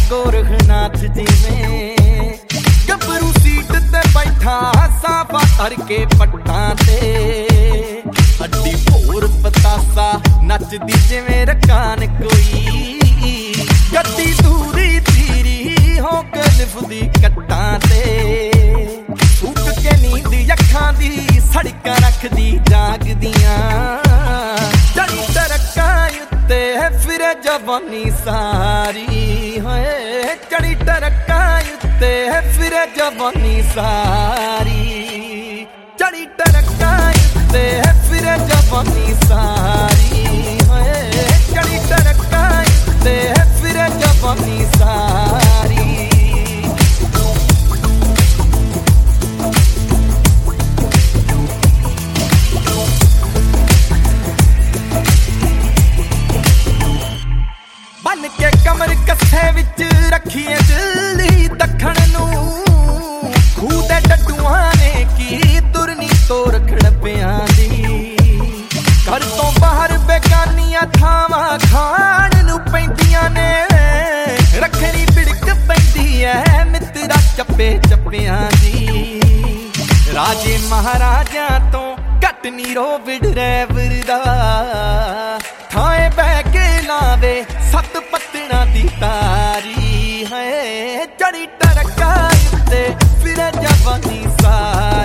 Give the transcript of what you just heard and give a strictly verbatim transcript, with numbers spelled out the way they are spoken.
गोरखनाथ जिवें गबरू सीट ते बैठा साफा धर के पट्टां ते हड्डी भोर पतासा नचदी जिवें रकान कोई गड्डी दूरी तीरी हो के लिफदी कट्टां ते फूक के नींद अखां दी सड़कां रखदी जागदियां चढ़ी टरक्कां उत्ते फिर जवानी सारी होए चढ़ी टरक्कां उत्ते फिर जवानी सारी चढ़ी टरक्कां उत्ते फिर जवानी सारी होए चढ़ी टरक्कां उत्ते फिर जवानी सारी बन के कमर कस्से विच रखिए दिल्ली दखण नू खूह दे डड्डूआं ने की तुरनी तोर खड़पियां दी घर तो बाहर बेगानियां थावां खाण नू पैंदियां ने रखनी बिड़क पैंदी ऐ मित्रा चप्पे चप्पियां दी राजे महाराजा तो घट नी रो ड्राइवर दा थाए बह के लावे सत पत्तना दी तारी है चढ़ी टरक्कां उत्ते फिर जवानी सारी